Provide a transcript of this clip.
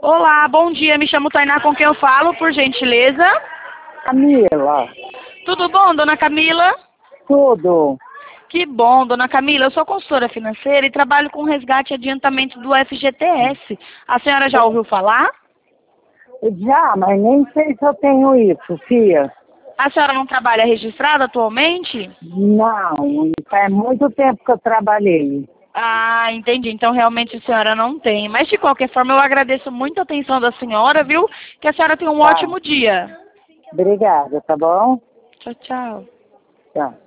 Olá, bom dia. Me chamo Tainá, com quem eu falo, por gentileza? Camila, Tudo bom, dona Camila? tudo. Que bom, dona Camila. Eu sou consultora financeira e trabalho com resgate e adiantamento do FGTS. A senhora já ouviu falar? Já, mas nem sei se eu tenho isso, Fia. A senhora não trabalha registrada atualmente? Não, faz muito tempo que eu trabalhei. Ah, entendi. Então realmente a senhora não tem. Mas de qualquer forma eu agradeço muito a atenção da senhora, viu? Que a senhora tenha um Tá. ótimo dia. Obrigada, tá bom? Tchau, tchau. Tá.